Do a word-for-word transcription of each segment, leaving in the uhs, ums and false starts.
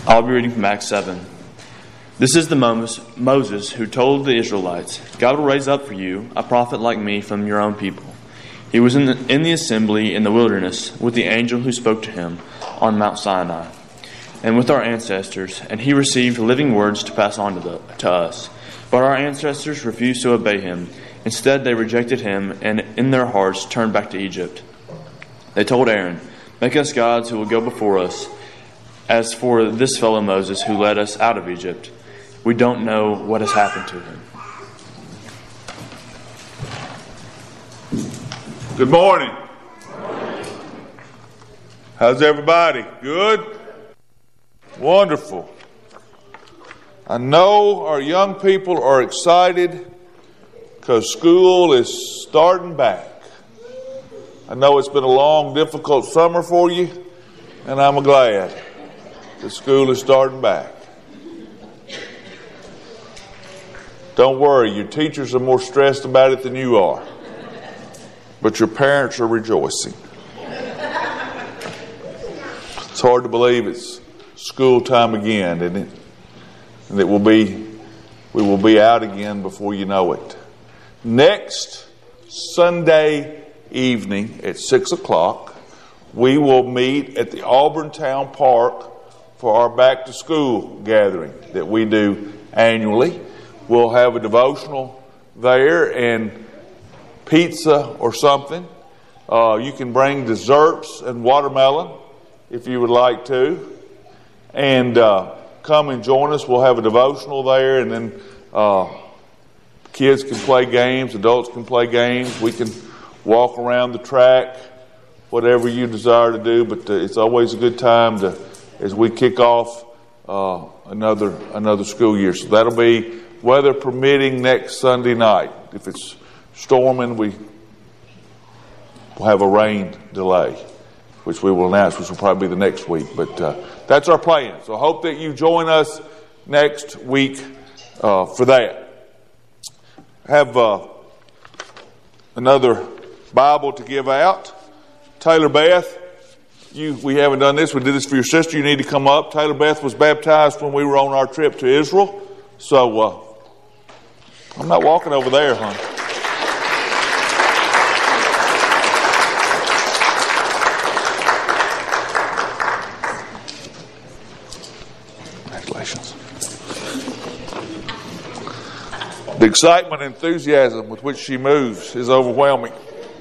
I'll be reading from Acts seven. This is the Moses who told the Israelites, God will raise up for you a prophet like me from your own people. He was in the, in the assembly in the wilderness with the angel who spoke to him on Mount Sinai, and with our ancestors, and he received living words to pass on to, the, to us. But our ancestors refused to obey him. Instead, they rejected him, and in their hearts turned back to Egypt. They told Aaron, make us gods who will go before us. As for this fellow Moses who led us out of Egypt, we don't know what has happened to him. Good morning. How's everybody? Good? Wonderful. I know our young people are excited because school is starting back. I know it's been a long, difficult summer for you, and I'm glad the school is starting back. Don't worry, your teachers are more stressed about it than you are, but your parents are rejoicing. It's hard to believe it's school time again, isn't it? And it will be, we will be out again before you know it. Next Sunday evening at six o'clock, we will meet at the Auburn Town Park for our back to school gathering that we do annually. We'll have a devotional there and pizza or something. Uh, you can bring desserts and watermelon if you would like to. And uh, come and join us. We'll have a devotional there, and then uh, kids can play games, adults can play games. We can walk around the track, whatever you desire to do. But uh, it's always a good time to, as we kick off uh, another another school year. So that'll be weather permitting next Sunday night. If it's storming, we will have a rain delay, which we will announce, which will probably be the next week. But uh, that's our plan. So I hope that you join us next week uh, for that. I have uh, another Bible to give out. Taylor Beth, you we haven't done this. We did this for your sister. You need to come up. Taylor Beth was baptized when we were on our trip to Israel. So uh, I'm not walking over there, huh? Congratulations. The excitement and enthusiasm with which she moves is overwhelming.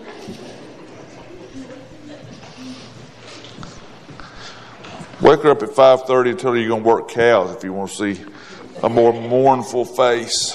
Wake her up at five thirty and tell her you're going to work cows if you want to see a more mournful face.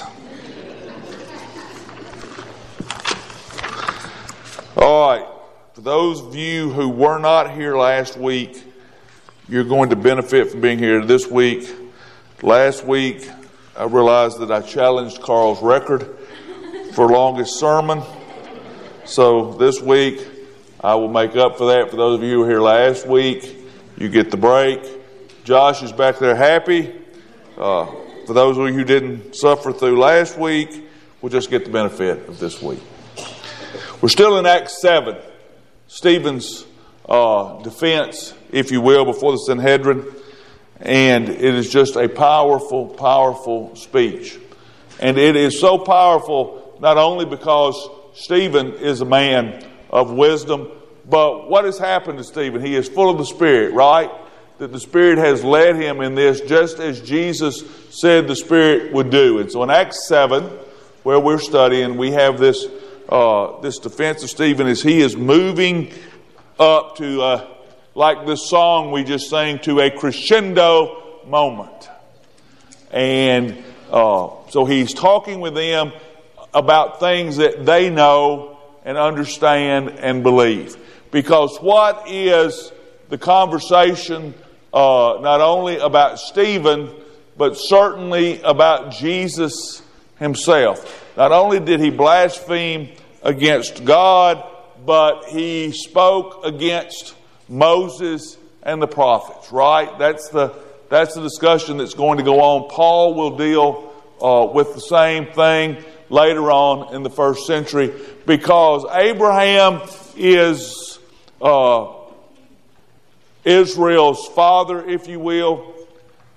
All right. For those of you who were not here last week, you're going to benefit from being here this week. Last week, I realized that I challenged Carl's record for longest sermon. So this week, I will make up for that. For those of you who were here last week, you get the break. Josh is back there happy. Uh, for those of you who didn't suffer through last week, we'll just get the benefit of this week. We're still in Acts seven. Stephen's uh, defense, if you will, before the Sanhedrin. And it is just a powerful, powerful speech. And it is so powerful not only because Stephen is a man of wisdom, but what has happened to Stephen? He is full of the Spirit, right? That the Spirit has led him in this just as Jesus said the Spirit would do. And so in Acts seven, where we're studying, we have this uh, this defense of Stephen as he is moving up to, uh, like this song we just sang, to a crescendo moment. And uh, so he's talking with them about things that they know and understand and believe. Because what is the conversation uh, not only about Stephen, but certainly about Jesus himself? Not only did he blaspheme against God, but he spoke against Moses and the prophets, right? That's the that's the discussion that's going to go on. Paul will deal uh, with the same thing later on in the first century, because Abraham is uh, Israel's father, if you will.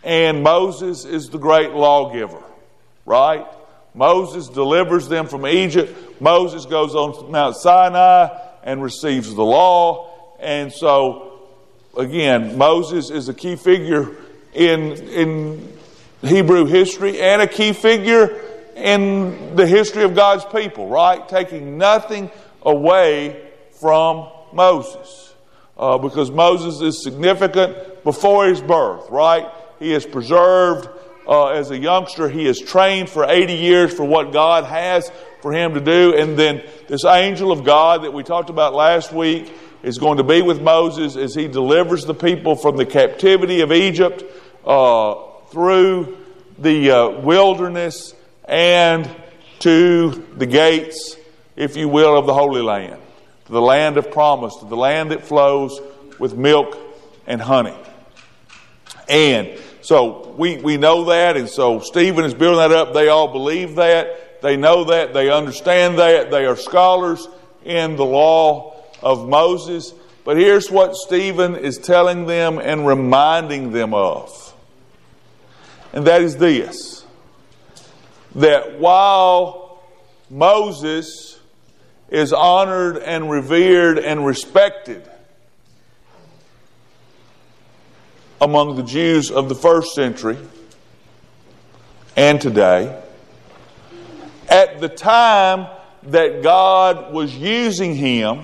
and Moses is the great lawgiver, right? Moses delivers them from Egypt. Moses goes on Mount Sinai and receives the law. And so, again, Moses is a key figure in, in Hebrew history and a key figure in the history of God's people, right? Taking nothing away from Moses. Uh, because Moses is significant before his birth, right? He is preserved uh, as a youngster. He is trained for eighty years for what God has for him to do. And then this angel of God that we talked about last week is going to be with Moses as he delivers the people from the captivity of Egypt uh, through the uh, wilderness and to the gates, if you will, of the Holy Land, to the land of promise, to the land that flows with milk and honey. And so we, we know that, and so Stephen is building that up. They all believe that. They know that. They understand that. They are scholars in the law of Moses. But here's what Stephen is telling them and reminding them of. And that is this. That while Moses is honored and revered and respected among the Jews of the first century and today, at the time that God was using him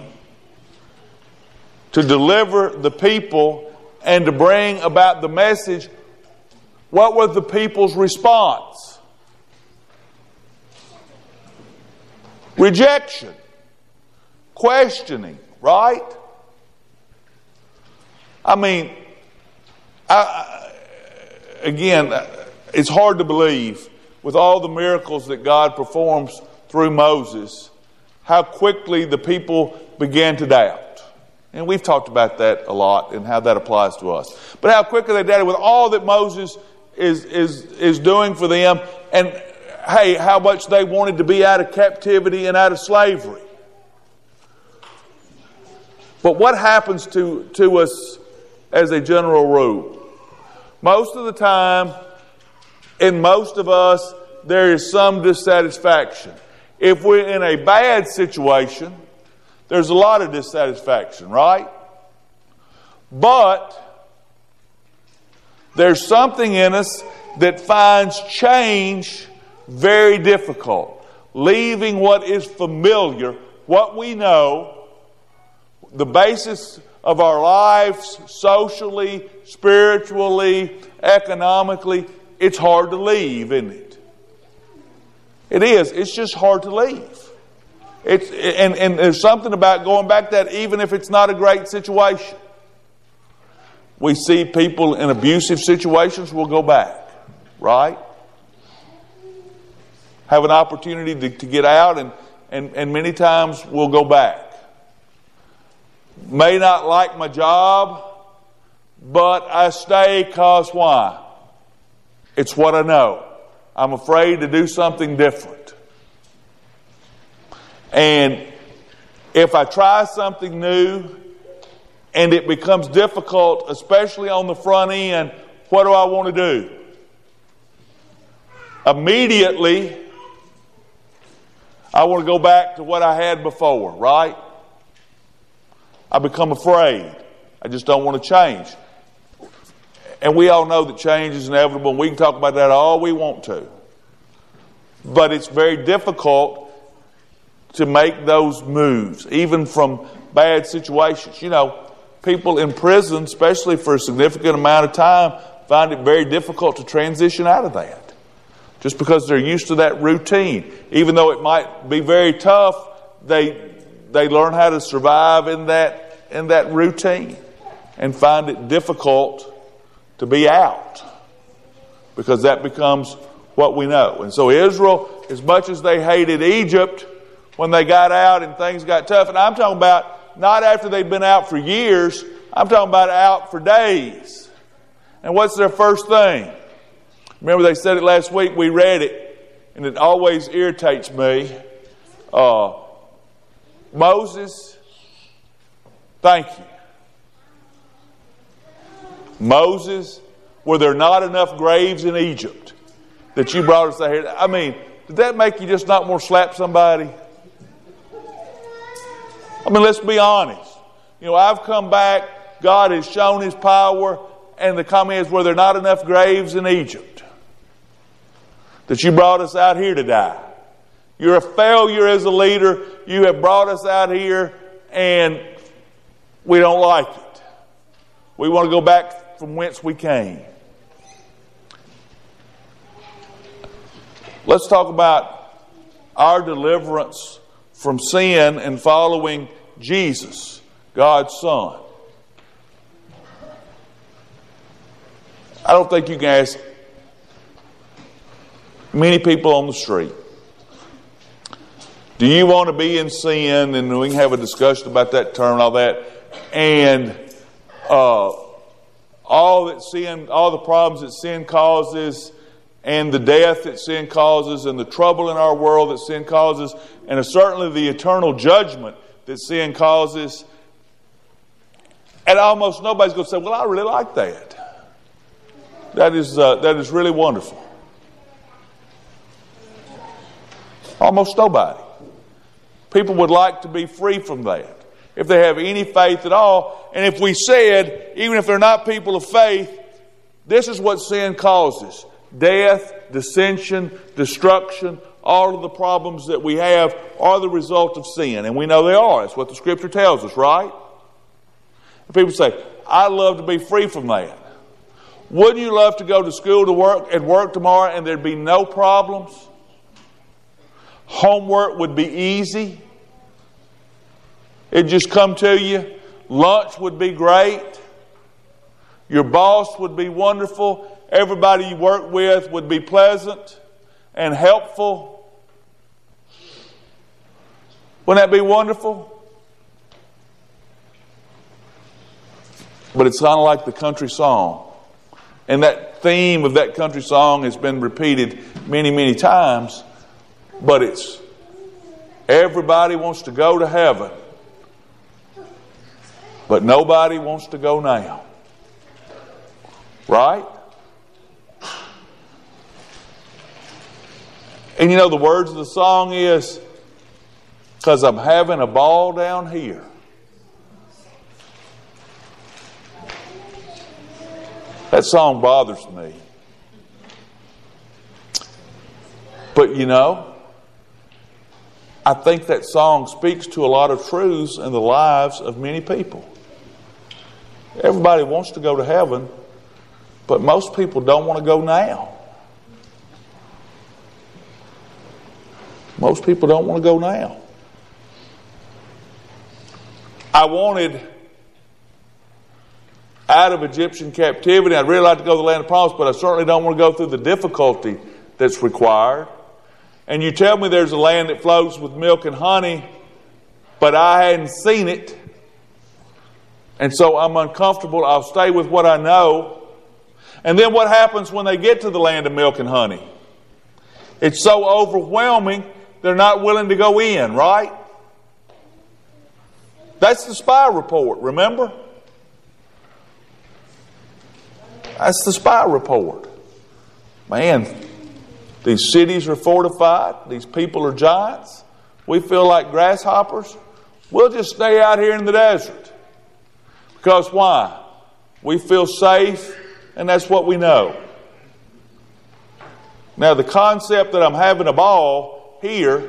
to deliver the people and to bring about the message, what was the people's response? Rejection. Questioning, right? I mean, I, I, again, it's hard to believe with all the miracles that God performs through Moses, how quickly the people began to doubt. And we've talked about that a lot and how that applies to us. But how quickly they doubted with all that Moses is, is, is doing for them, and hey, how much they wanted to be out of captivity and out of slavery. But what happens to, to us as a general rule? Most of the time, in most of us, there is some dissatisfaction. If we're in a bad situation, there's a lot of dissatisfaction, right? But there's something in us that finds change very difficult. Leaving what is familiar, what we know, the basis of our lives, socially, spiritually, economically, it's hard to leave, isn't it? It is. It's just hard to leave. It's and, and there's something about going back to that, even if it's not a great situation. We see people in abusive situations, we'll go back, right? Have an opportunity to, to get out, and, and, and many times we'll go back. May not like my job, but I stay because why? It's what I know. I'm afraid to do something different. And if I try something new and it becomes difficult, especially on the front end, what do I want to do? Immediately, I want to go back to what I had before, right? I become afraid. I just don't want to change. And we all know that change is inevitable, and we can talk about that all we want to. But it's very difficult to make those moves, even from bad situations. You know, people in prison, especially for a significant amount of time, find it very difficult to transition out of that. Just because they're used to that routine. Even though it might be very tough, they they learn how to survive in that in that routine and find it difficult to be out, because that becomes what we know. And so Israel, as much as they hated Egypt when they got out and things got tough, and I'm talking about not after they've been out for years, I'm talking about out for days. And what's their first thing? Remember they said it last week, we read it, and it always irritates me. Uh, Moses, thank you. Moses, were there not enough graves in Egypt that you brought us out here? I mean, did that make you just not want to slap somebody? I mean, let's be honest. You know, I've come back, God has shown His power, and the comment is, were there not enough graves in Egypt that you brought us out here to die? You're a failure as a leader. You have brought us out here, and we don't like it. We want to go back from whence we came. Let's talk about our deliverance from sin and following Jesus, God's Son. I don't think you can ask many people on the street, do you want to be in sin? And we can have a discussion about that term and all that. And uh, all that sin, all the problems that sin causes, and the death that sin causes, and the trouble in our world that sin causes, and certainly the eternal judgment that sin causes. And almost nobody's going to say, well, I really like that. That is, uh, that is really wonderful. Almost nobody. People would like to be free from that, if they have any faith at all. And if we said, even if they're not people of faith, this is what sin causes: death, dissension, destruction. All of the problems that we have are the result of sin. And we know they are. That's what the Scripture tells us, right? And people say, I'd love to be free from that. Wouldn't you love to go to school to work and work tomorrow and there'd be no problems? Homework would be easy. It'd just come to you. Lunch would be great. Your boss would be wonderful. Everybody you work with would be pleasant and helpful. Wouldn't that be wonderful? But it's kind of like the country song. And that theme of that country song has been repeated many, many times. But it's, everybody wants to go to heaven, but nobody wants to go now. Right? And you know, the words of the song is, because I'm having a ball down here. That song bothers me. But you know, I think that song speaks to a lot of truths in the lives of many people. Everybody wants to go to heaven, but most people don't want to go now. Most people don't want to go now. I wanted out of Egyptian captivity. I'd really like to go to the land of promise, but I certainly don't want to go through the difficulty that's required. And you tell me there's a land that flows with milk and honey, but I hadn't seen it. And so I'm uncomfortable. I'll stay with what I know. And then what happens when they get to the land of milk and honey? It's so overwhelming, they're not willing to go in, right? That's the spy report, remember? That's the spy report. Man, these cities are fortified. These people are giants. We feel like grasshoppers. We'll just stay out here in the desert. Because why? We feel safe, and that's what we know. Now, the concept that I'm having a ball here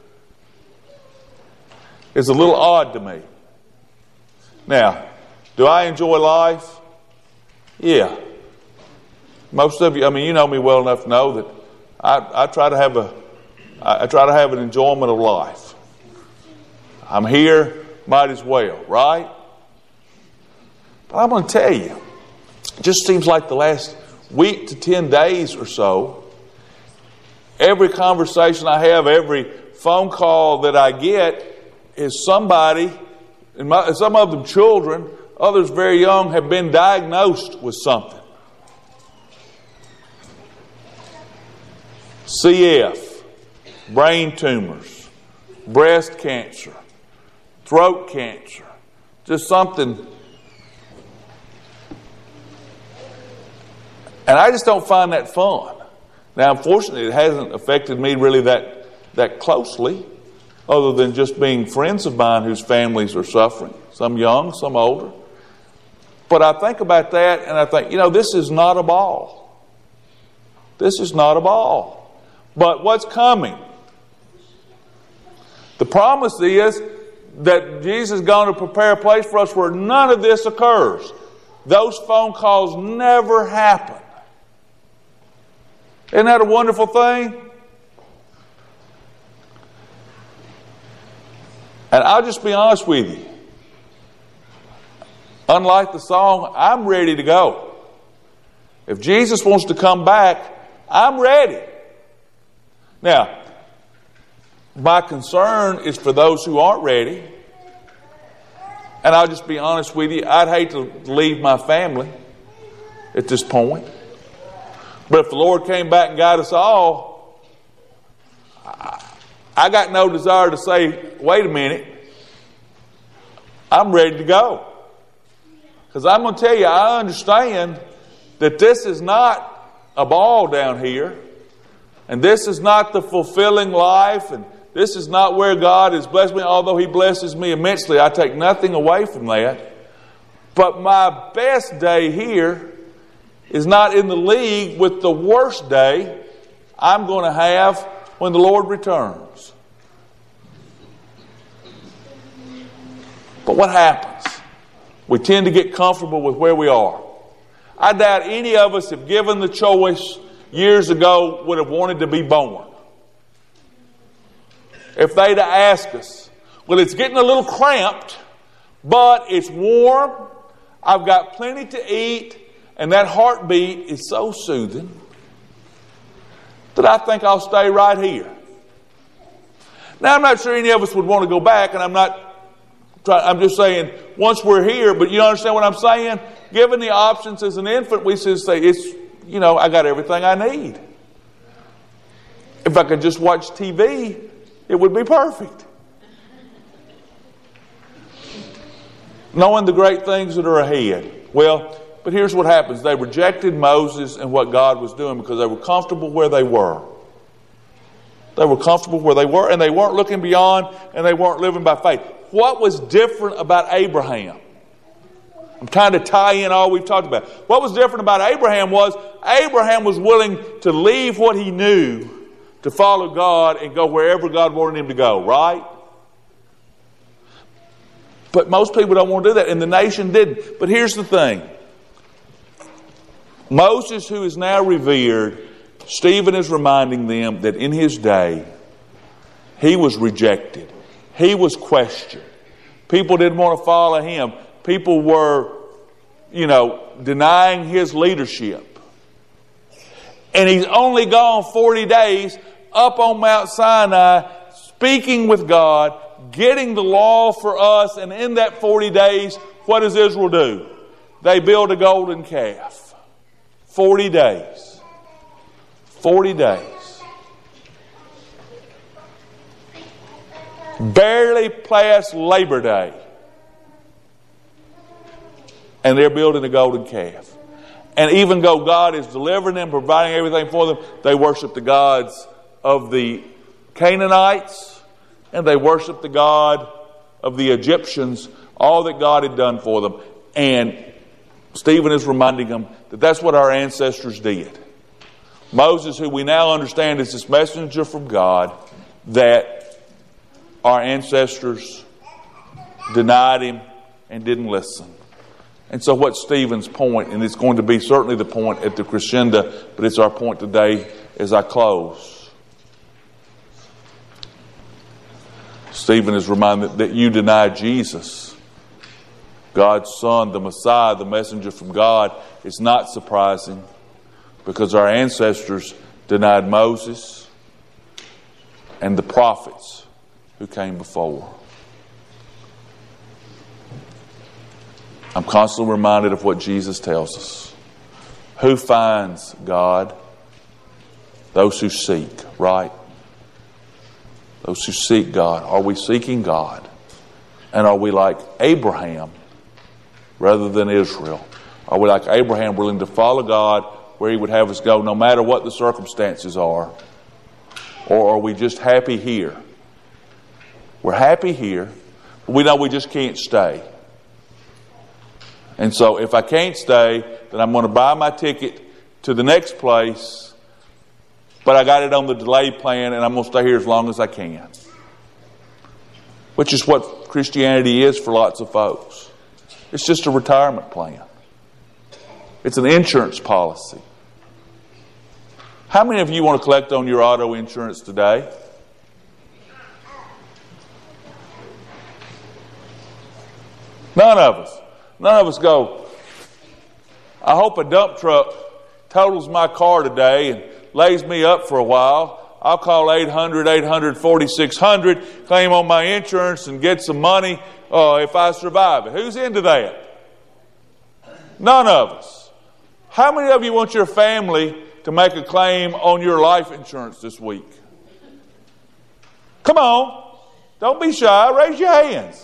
is a little odd to me. Now, do I enjoy life? Yeah. Most of you, I mean, you know me well enough to know that I, I try to have a, I try to have an enjoyment of life. I'm here, might as well, right? But I'm going to tell you, it just seems like the last week to ten days or so, every conversation I have, every phone call that I get is somebody, and my, some of them children, others very young, have been diagnosed with something. C F, brain tumors, breast cancer, throat cancer, just something. And I just don't find that fun. Now, unfortunately, it hasn't affected me really that, that closely, other than just being friends of mine whose families are suffering, some young, some older. But I think about that and I think, you know, this is not a ball. This is not a ball. But what's coming? The promise is that Jesus is going to prepare a place for us where none of this occurs. Those phone calls never happen. Isn't that a wonderful thing? And I'll just be honest with you. Unlike the song, I'm ready to go. If Jesus wants to come back, I'm ready. Now, my concern is for those who aren't ready. And I'll just be honest with you, I'd hate to leave my family at this point. But if the Lord came back and got us all, I, I got no desire to say, wait a minute, I'm ready to go. Because I'm going to tell you, I understand that this is not a ball down here. And this is not the fulfilling life. And this is not where God has blessed me. Although He blesses me immensely, I take nothing away from that. But my best day here is not in the league with the worst day I'm going to have when the Lord returns. But what happens? We tend to get comfortable with where we are. I doubt any of us, if given the choice years ago, would have wanted to be born. If they'd have asked us, well, it's getting a little cramped, but it's warm, I've got plenty to eat, and that heartbeat is so soothing that I think I'll stay right here. Now, I'm not sure any of us would want to go back, and I'm not trying, I'm just saying, once we're here, but you understand what I'm saying? Given the options as an infant, we should say, it's, you know, I got everything I need. If I could just watch T V, it would be perfect. Knowing the great things that are ahead. Well, but here's what happens. They rejected Moses and what God was doing because they were comfortable where they were. They were comfortable where they were, and they weren't looking beyond, and they weren't living by faith. What was different about Abraham? I'm trying to tie in all we've talked about. What was different about Abraham was Abraham was willing to leave what he knew to follow God and go wherever God wanted him to go, right? But most people don't want to do that, and the nation didn't. But here's the thing. Moses, who is now revered, Stephen is reminding them that in his day, he was rejected. He was questioned. People didn't want to follow him. People were, you know, denying his leadership. And he's only gone forty days up on Mount Sinai, speaking with God, getting the law for us. And in that forty days, what does Israel do? They build a golden calf. forty days. forty days. Barely past Labor Day. And they're building a golden calf. And even though God is delivering them, providing everything for them, they worship the gods of the Canaanites, and they worship the God of the Egyptians, all that God had done for them. And Stephen is reminding them that that's what our ancestors did. Moses, who we now understand is this messenger from God, that our ancestors denied him and didn't listen. And so what's Stephen's point? And it's going to be certainly the point at the crescendo, but it's our point today as I close. Stephen is reminded that you denied Jesus, God's Son, the Messiah, the messenger from God. It's not surprising because our ancestors denied Moses and the prophets who came before. I'm constantly reminded of what Jesus tells us. Who finds God? Those who seek, right? Those who seek God. Are we seeking God? And are we like Abraham rather than Israel? Are we like Abraham, willing to follow God where He would have us go, no matter what the circumstances are? Or are we just happy here? We're happy here, but we know we just can't stay. And so if I can't stay, then I'm going to buy my ticket to the next place, but I got it on the delay plan, and I'm going to stay here as long as I can. Which is what Christianity is for lots of folks. It's just a retirement plan. It's an insurance policy. How many of you want to collect on your auto insurance today? None of us. None of us go, I hope a dump truck totals my car today and lays me up for a while. I'll call eight hundred, eight hundred, forty-six hundred, claim on my insurance and get some money uh, if I survive it. Who's into that? None of us. How many of you want your family to make a claim on your life insurance this week? Come on. Don't be shy. Raise your hands.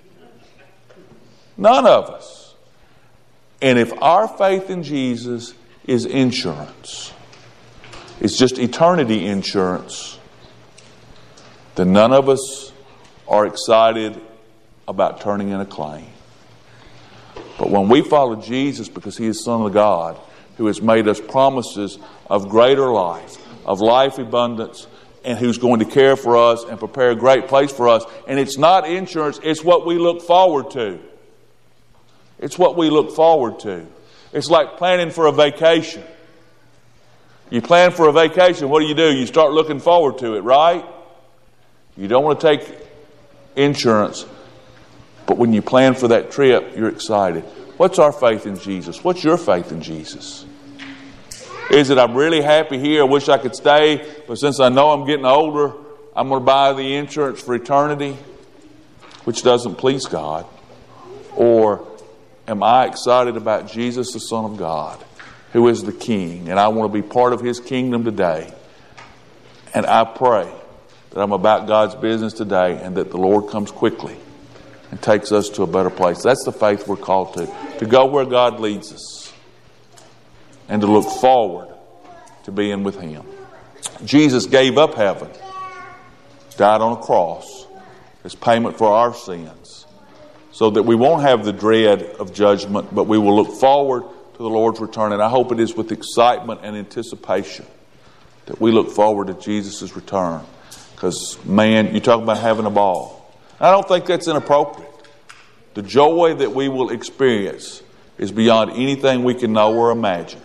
None of us. And if our faith in Jesus is insurance, it's just eternity insurance, then none of us are excited about turning in a claim. But when we follow Jesus because He is Son of God, who has made us promises of greater life, of life abundance, and who's going to care for us and prepare a great place for us, and it's not insurance, it's what we look forward to. It's what we look forward to. It's like planning for a vacation. You plan for a vacation, what do you do? You start looking forward to it, right? You don't want to take insurance, but when you plan for that trip, you're excited. What's our faith in Jesus? What's your faith in Jesus? Is it I'm really happy here, I wish I could stay, but since I know I'm getting older, I'm going to buy the insurance for eternity, which doesn't please God? Or am I excited about Jesus, the Son of God, who is the King, and I want to be part of His kingdom today? And I pray that I'm about God's business today and that the Lord comes quickly and takes us to a better place. That's the faith we're called to, to go where God leads us and to look forward to being with Him. Jesus gave up heaven, died on a cross as payment for our sins, so that we won't have the dread of judgment, but we will look forward to the Lord's return. And I hope it is with excitement and anticipation that we look forward to Jesus' return. Because, man, you talk about having a ball. I don't think that's inappropriate. The joy that we will experience is beyond anything we can know or imagine.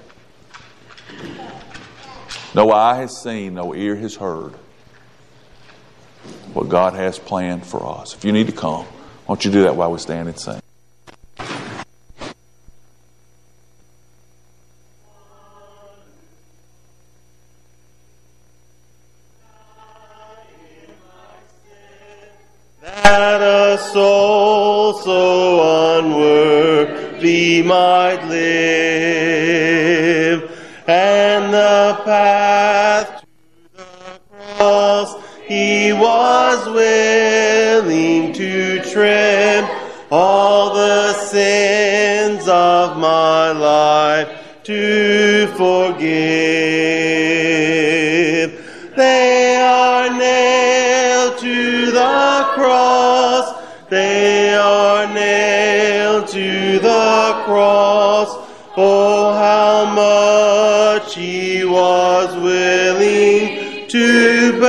No eye has seen, no ear has heard what God has planned for us. If you need to come, why don't you do that while we stand and sing? That a soul so unworthy might live, and the path to the cross He was willing to tread, all the sins of my life to forgive. They are nailed to the cross, they are nailed to the cross. Oh, how much He was willing to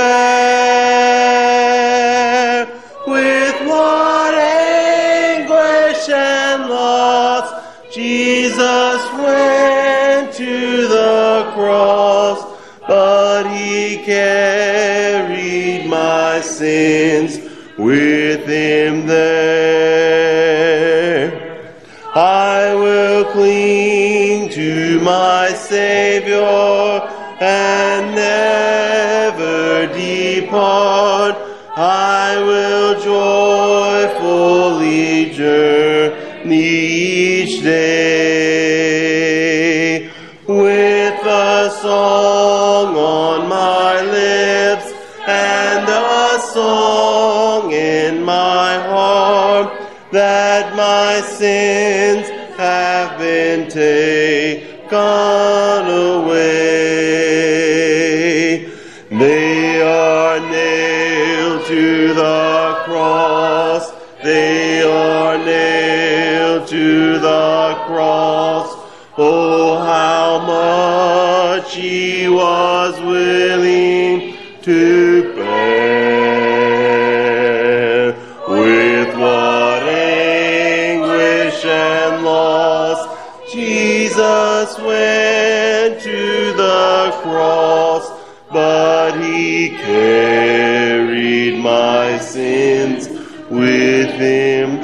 bear, with what anguish and loss Jesus went to the cross, but He carried my sins with Him there. I will cling to my Savior and never depart. I will joyfully journey each day, with a song on my lips and a song in my heart, that my sins have been taken away. she was willing to bear. With what anguish and loss Jesus went to the cross, but he carried my sins with him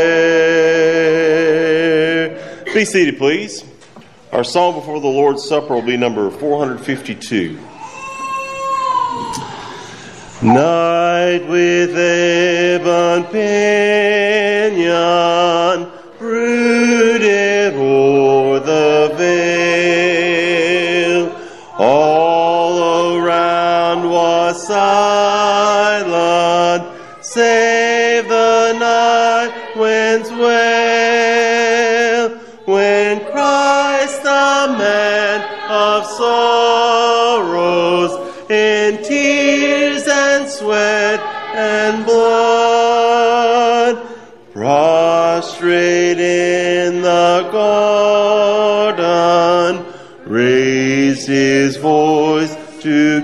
there. Be seated, please. Our song before the Lord's Supper will be number four hundred fifty-two. Night with ebon pinion brooded o'er the vale. All around was silent, save the night winds wail. When Christ, the man of sorrows, in tears and sweat and blood, prostrate in the garden, raised his voice to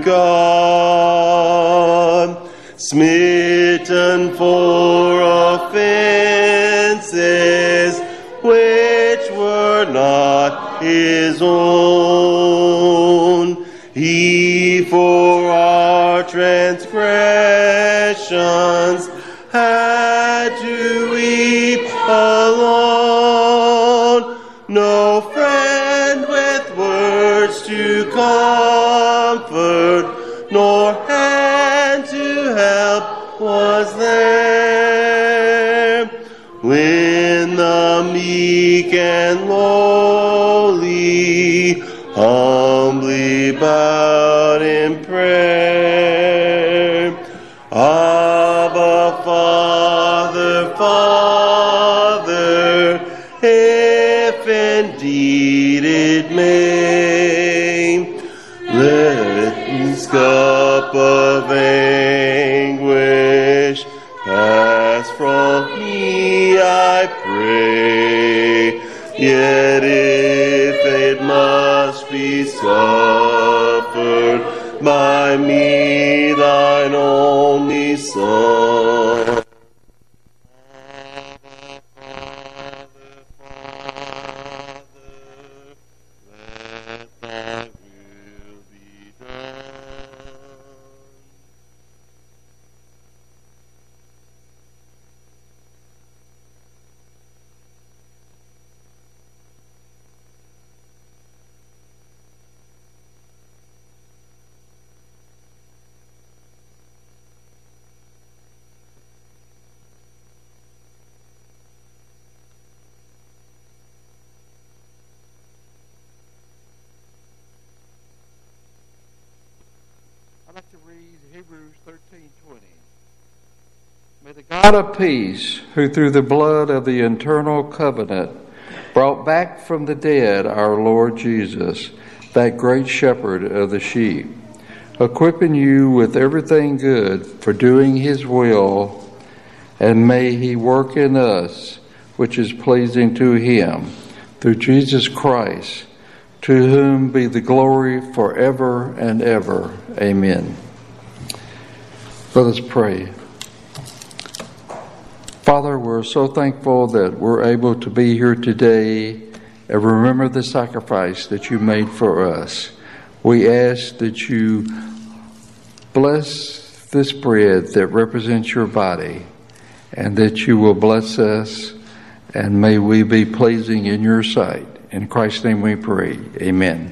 God. Smitten for offenses which were not his own, he for our transgressions had to weep alone. No friend with words to comfort, nor hand to help was there. When the meek and lowly humbly bowed in prayer, Abba, Father, Father, if indeed it may, let this cup of anguish pass from me, I pray. Yet if it must be suffered by me, thine only Son, let thy will be done. I'd like to read Hebrews thirteen twenty. May the God of peace, who through the blood of the eternal covenant brought back from the dead our Lord Jesus, that great shepherd of the sheep, equipping you with everything good for doing his will, and may he work in us which is pleasing to him, through Jesus Christ, to whom be the glory forever and ever. Amen. Let us pray. Father, we're so thankful that we're able to be here today and remember the sacrifice that you made for us. We ask that you bless this bread that represents your body, and that you will bless us, and may we be pleasing in your sight. In Christ's name we pray. Amen.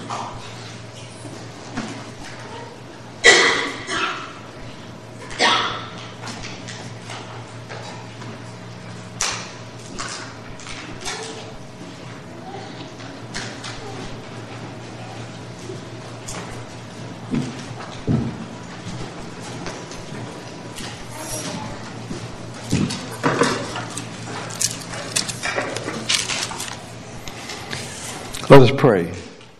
Let us pray.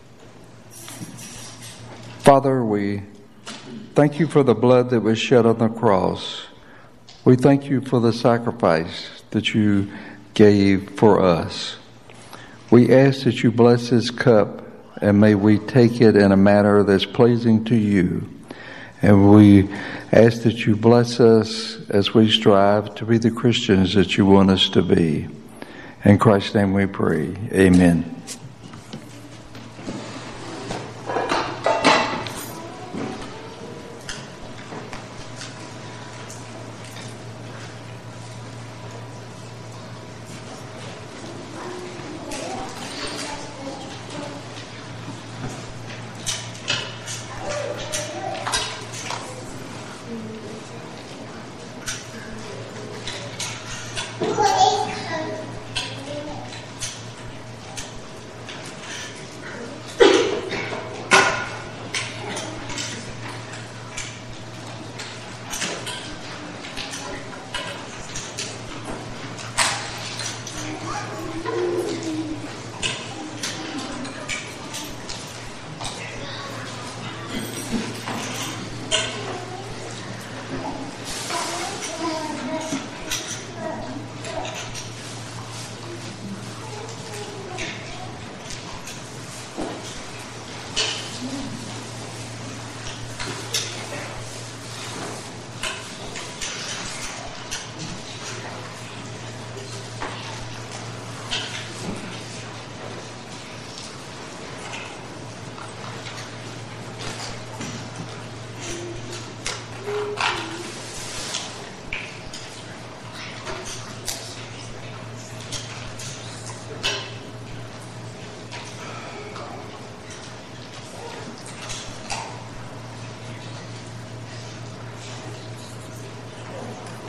Father, we thank you for the blood that was shed on the cross. We thank you for the sacrifice that you gave for us. We ask that you bless this cup, and may we take it in a manner that's pleasing to you. And we ask that you bless us as we strive to be the Christians that you want us to be. In Christ's name we pray. Amen.